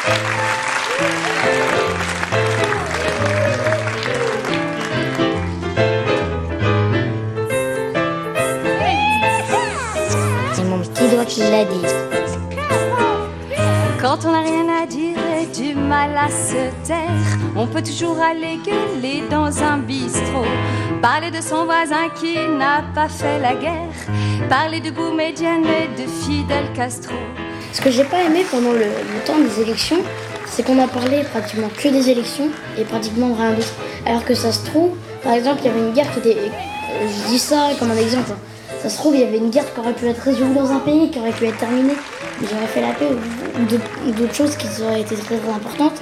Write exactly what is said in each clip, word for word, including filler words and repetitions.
C'est mon petit doigt qui l'a dit. Quand on n'a rien à dire et du mal à se taire, on peut toujours aller gueuler dans un bistrot, parler de son voisin qui n'a pas fait la guerre, parler de Boumedienne et de Fidel Castro. Ce que j'ai pas aimé pendant le, le temps des élections, c'est qu'on a parlé pratiquement que des élections et pratiquement rien d'autre. Alors que ça se trouve, par exemple, il y avait une guerre qui était... Je dis ça comme un exemple. Ça se trouve, il y avait une guerre qui aurait pu être résolue dans un pays, qui aurait pu être terminée. Ils auraient fait la paix ou d'autres choses qui auraient été très, très importantes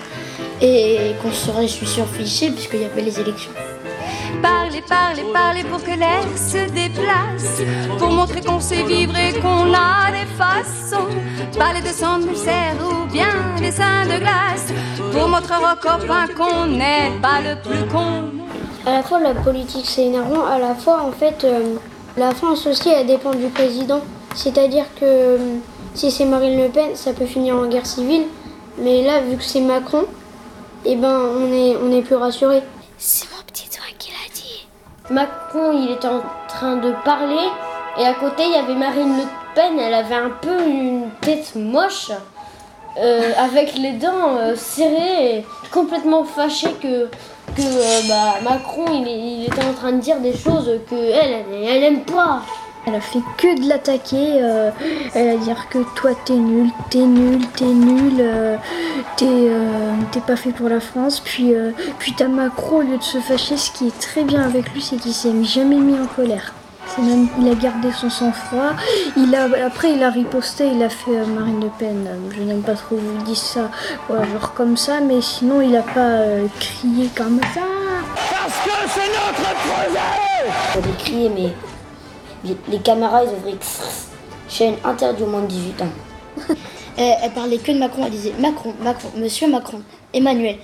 et qu'on serait, je suis sûr, fiché puisqu'il y avait les élections. Parler, parler, parler pour que l'air se déplace, pour montrer qu'on sait vivre et qu'on a des façons. Parler de sang de cerf ou bien des seins de glace, pour montrer aux copains qu'on n'est pas le plus con. À la fois la politique c'est énervant, à la fois en fait euh, la France aussi elle dépend du président. C'est-à-dire que euh, si c'est Marine Le Pen ça peut finir en guerre civile, mais là vu que c'est Macron, eh ben on est, on est plus rassuré. C'est mon petit doigt qui l'a dit. Macron il était en train de parler et à côté il y avait Marine Le Pen, elle avait un peu une tête moche. Euh, avec les dents euh, serrées et complètement fâchée que, que euh, bah, Macron il, il était en train de dire des choses que elle, elle, elle aime pas. Elle a fait que de l'attaquer, euh, elle a dire que toi t'es nul, t'es nul, t'es nul, euh, t'es, euh, t'es pas fait pour la France. Puis, euh, puis t'as Macron, au lieu de se fâcher, ce qui est très bien avec lui, c'est qu'il s'est jamais mis en colère. C'est même, il a gardé son sang-froid. Il a, après, il a riposté, il a fait euh, Marine Le Pen. Je n'aime pas trop vous dire ça, voilà, genre comme ça, mais sinon, il a pas euh, crié comme ça. Parce que c'est notre projet. Il avait crié, mais les, les caméras, ils ouvraient chaîne interdite au moins de dix-huit ans. elle, elle parlait que de Macron, elle disait Macron, Macron, Monsieur Macron, Emmanuel.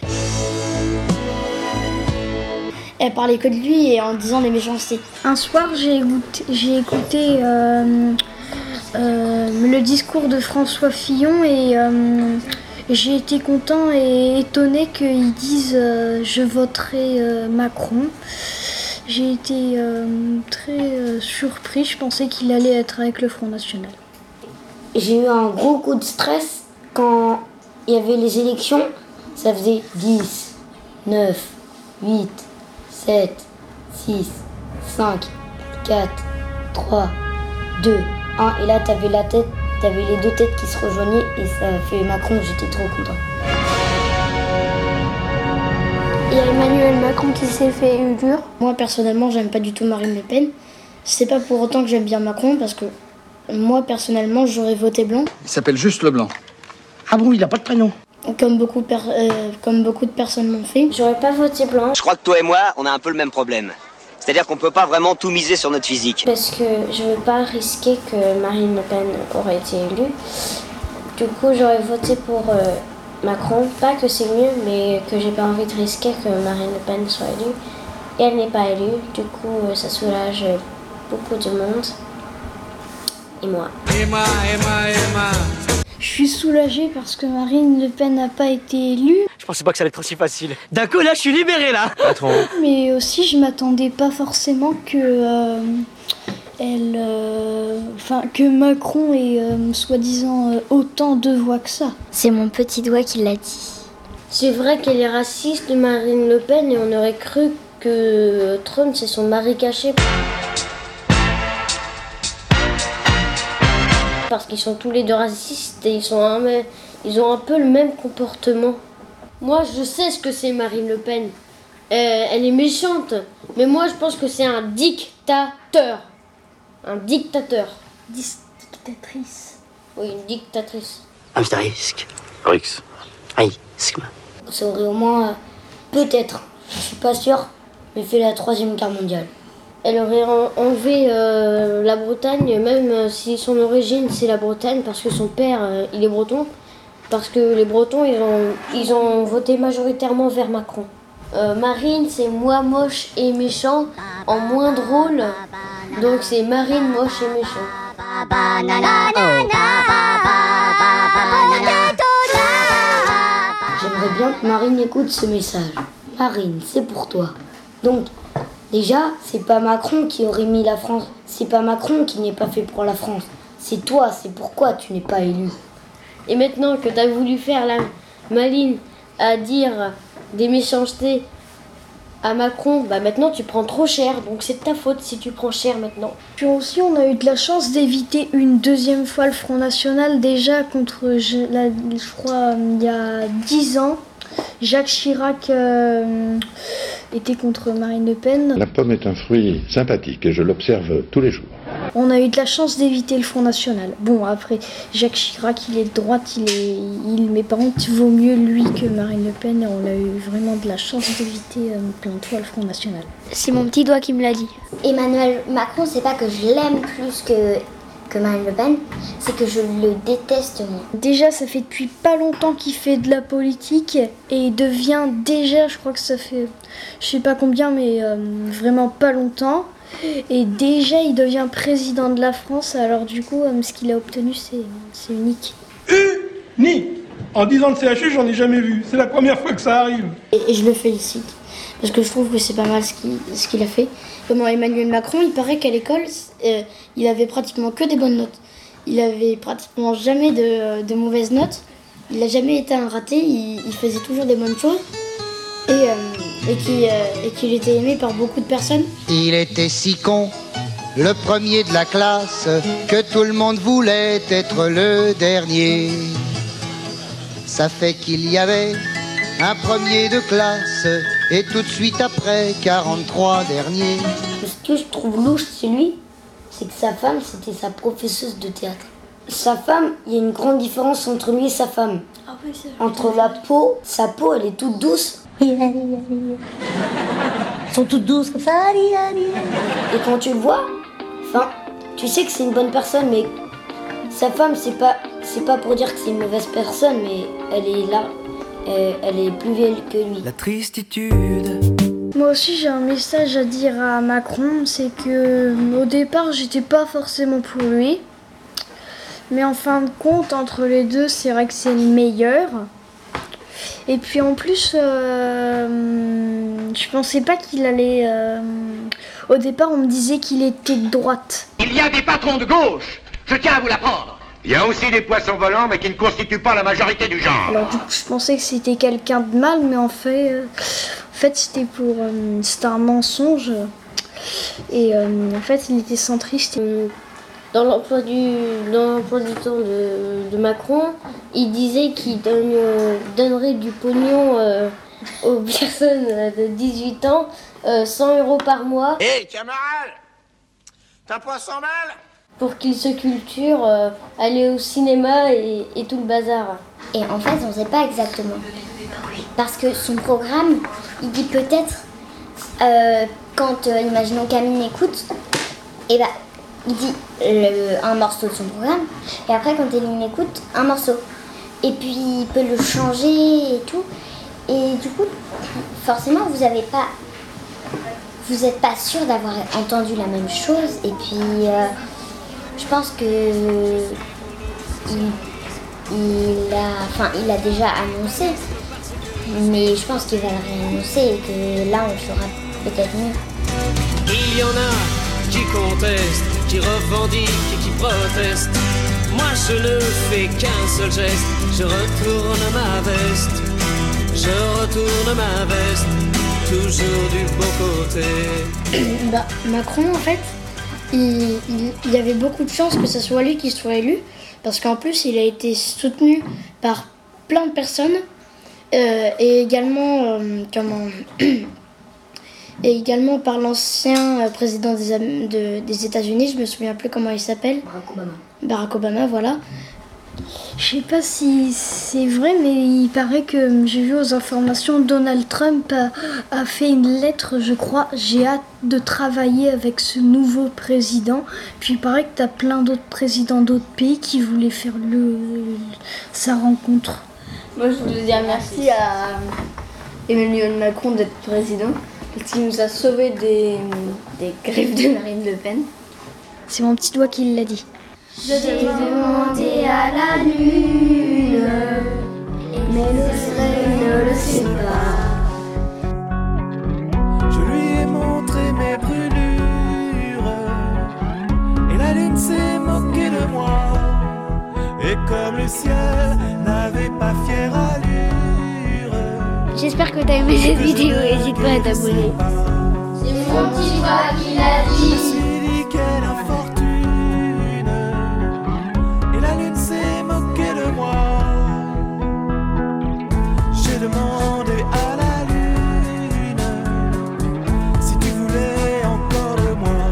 Elle parlait que de lui et en disant des méchancetés. Un soir, j'ai écouté, j'ai écouté euh, euh, le discours de François Fillon et euh, j'ai été content et étonné qu'ils disent euh, « je voterai euh, Macron ». J'ai été euh, très euh, surpris, je pensais qu'il allait être avec le Front National. J'ai eu un gros coup de stress quand il y avait les élections. Ça faisait dix, neuf, huit, sept, six, cinq, quatre, trois, deux, un. Et là, t'avais la tête, t'avais les deux têtes qui se rejoignaient et ça a fait Macron, j'étais trop content. Il y a Emmanuel Macron qui s'est fait élire. Moi, personnellement, j'aime pas du tout Marine Le Pen. C'est pas pour autant que j'aime bien Macron parce que moi, personnellement, j'aurais voté blanc. Il s'appelle juste Leblanc. Ah bon, il a pas de prénom. Comme beaucoup, per- euh, comme beaucoup de personnes l'ont fait. J'aurais pas voté blanc. Je crois que toi et moi, on a un peu le même problème. C'est-à-dire qu'on peut pas vraiment tout miser sur notre physique. Parce que je veux pas risquer que Marine Le Pen aurait été élue. Du coup, j'aurais voté pour euh, Macron. Pas que c'est mieux, mais que j'ai pas envie de risquer que Marine Le Pen soit élue. Et elle n'est pas élue. Du coup, euh, ça soulage beaucoup de monde. Et moi. Emma, Emma, Emma. Je suis soulagée parce que Marine Le Pen n'a pas été élue. Je pensais pas que ça allait être aussi facile. D'un coup, là, je suis libéré, là. Patron. Mais aussi, je m'attendais pas forcément que, euh, elle, euh, enfin, que Macron ait euh, soi-disant euh, autant de voix que ça. C'est mon petit doigt qui l'a dit. C'est vrai qu'elle est raciste, Marine Le Pen, et on aurait cru que Trump, c'est son mari caché. Parce qu'ils sont tous les deux racistes et ils, sont un, ils ont un peu le même comportement. Moi, je sais ce que c'est Marine Le Pen. Euh, elle est méchante, mais moi, je pense que c'est un dictateur. Un dictateur. Dictatrice. Oui, une dictatrice. Asterisk. Rix. Risque. Ça aurait au moins, euh, peut-être, je suis pas sûre, mais fait la troisième guerre mondiale. Elle aurait en- enlevé euh, la Bretagne, même euh, si son origine c'est la Bretagne, parce que son père euh, il est breton, parce que les Bretons ils ont, ils ont voté majoritairement vers Macron. Euh, Marine c'est moi moche et méchant en moins drôle, donc c'est Marine moche et méchant. J'aimerais bien que Marine écoute ce message. Marine, c'est pour toi. Donc, déjà, c'est pas Macron qui aurait mis la France. C'est pas Macron qui n'est pas fait pour la France. C'est toi, c'est pourquoi tu n'es pas élu. Et maintenant que t'as voulu faire la maline à dire des méchancetés à Macron, bah maintenant tu prends trop cher, donc c'est de ta faute si tu prends cher maintenant. Puis aussi, on a eu de la chance d'éviter une deuxième fois le Front National, déjà contre, je, la, je crois, il y a dix ans. Jacques Chirac euh, était contre Marine Le Pen. La pomme est un fruit sympathique et je l'observe tous les jours. On a eu de la chance d'éviter le Front National. Bon, après, Jacques Chirac, il est de droite, il est, il, mais par contre, il vaut mieux lui que Marine Le Pen. Et on a eu vraiment de la chance d'éviter euh, plein de fois le Front National. C'est mon petit doigt qui me l'a dit. Emmanuel Macron, c'est pas que je l'aime plus que, que Marine Le Pen, c'est que je le déteste moins. Déjà, ça fait depuis pas longtemps qu'il fait de la politique et il devient déjà, je crois que ça fait, je sais pas combien, mais euh, vraiment pas longtemps. Et déjà, il devient président de la France, alors du coup, euh, ce qu'il a obtenu, c'est, c'est unique. Unique. En dix ans de C H U, j'en ai jamais vu. C'est la première fois que ça arrive. Et, et je le félicite, parce que je trouve que c'est pas mal ce qu'il, ce qu'il a fait. Comment Emmanuel Macron, il paraît qu'à l'école, euh, il avait pratiquement que des bonnes notes. Il avait pratiquement jamais de, de mauvaises notes. Il n'a jamais été un raté, il, il faisait toujours des bonnes choses. Et, euh, et, qu'il, euh, et qu'il était aimé par beaucoup de personnes. Il était si con, le premier de la classe, que tout le monde voulait être le dernier. Ça fait qu'il y avait un premier de classe, et tout de suite après, quarante-trois derniers. Ce que je trouve louche chez lui, c'est que sa femme, c'était sa professeuse de théâtre. Sa femme, il y a une grande différence entre lui et sa femme. Ah oui, c'est Entre la peau, sa peau, elle est toute douce. Elles sont toutes douces comme ça. Et quand tu le vois, enfin, tu sais que c'est une bonne personne, mais sa femme, c'est pas, c'est pas pour dire que c'est une mauvaise personne, mais elle est là, elle, elle est plus vieille que lui. La tristitude. Moi aussi, j'ai un message à dire à Macron, c'est que au départ, j'étais pas forcément pour lui. Mais en fin de compte, entre les deux, c'est vrai que c'est le meilleur. Et puis en plus, euh, je pensais pas qu'il allait... Euh, au départ, on me disait qu'il était de droite. Il y a des patrons de gauche, je tiens à vous l'apprendre. Il y a aussi des poissons volants, mais qui ne constituent pas la majorité du genre. Alors du coup, je pensais que c'était quelqu'un de mal, mais en fait, euh, en fait c'était pour... Euh, c'était un mensonge. Et euh, en fait, il était centriste. Et... Dans l'emploi du, dans l'emploi du temps de, de Macron, il disait qu'il donne, euh, donnerait du pognon euh, aux personnes de dix-huit ans, euh, cent euros par mois. Hé, hey, camarade, t'as pas cent balles pour qu'ils se culturent, euh, aller au cinéma et, et tout le bazar. Et en fait, on ne sait pas exactement. Parce que son programme, il dit peut-être, euh, quand, euh, imaginons Camille écoute, et bah, il dit le, un morceau de son programme, et après quand Eline écoute, un morceau. Et puis il peut le changer et tout. Et du coup, forcément, vous avez pas, vous n'êtes pas sûr d'avoir entendu la même chose. Et puis, euh, je pense que il, il a, enfin, il a déjà annoncé, mais je pense qu'il va le réannoncer et que là, on saura peut-être mieux. Il y en a qui contestent, qui revendiquent et qui protestent. Moi je ne fais qu'un seul geste, je retourne ma veste, je retourne ma veste, toujours du bon côté. Bah, Macron en fait, il, il, il y avait beaucoup de chances que ce soit lui qui soit élu, parce qu'en plus il a été soutenu par plein de personnes, euh, et également, euh, comment... et également par l'ancien président des, de, des États-Unis, je me souviens plus comment il s'appelle. Barack Obama. Barack Obama, voilà. Je sais pas si c'est vrai, mais il paraît que j'ai vu aux informations, Donald Trump a, a fait une lettre, je crois. J'ai hâte de travailler avec ce nouveau président. Puis il paraît que t'as plein d'autres présidents d'autres pays qui voulaient faire le, sa rencontre. Moi, je voulais dire merci à Emmanuel Macron d'être président. Parce qu'il nous a sauvés des, des griffes de Marine Le Pen. C'est mon petit doigt qui l'a dit. J'ai demandé à la lune, mais le soleil ne le sait pas. Je lui ai montré mes brûlures et la lune s'est moquée de moi. Et comme le ciel n'avait pas fière allure. J'espère que t'as aimé cette vidéo, n'hésite pas à t'abonner. C'est mon petit doigt qui l'a Je me dit. suis dit quelle infortune. Et la lune s'est moquée de moi. J'ai demandé à la lune si tu voulais encore de moi.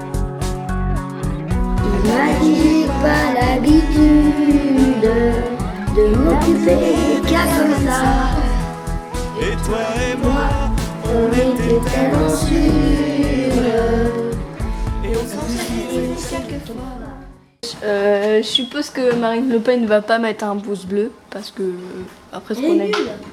Il m'a dit pas l'habitude de m'occuper des cas comme ça. Et toi et moi, On était tellement sûrs. et on s'en quelquefois. Euh, je suppose que Marine Le Pen va pas mettre un pouce bleu parce que après ce qu'on a vu.